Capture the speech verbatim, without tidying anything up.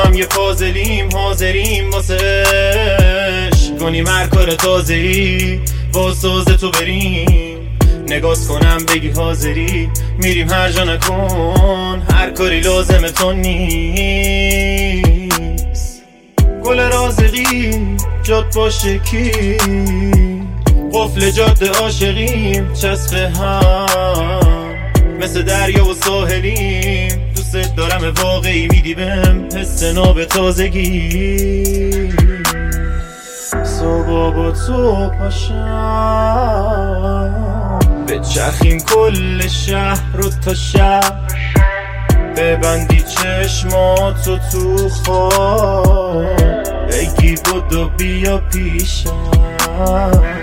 هم یه فاضلیم، حاضریم واسه عشق کنیم هر کار تازه‌ای، با ساز تو بریم نگاز کنم بگی حاضری، میریم هر جا نکن هر کاری لازم تو نیست. گل رازقی جاد باشه کی، قفل جاده عاشقیم چسب هم، مثل دریا و ساحلیم دوست دارم واقعی، میدی بهم حس ناب تازگی. صبح با تو پاشم بچرخیم کل شهر رو تا شب، ببندی چشماتو تو خواب بگی بدو بیا پیشم.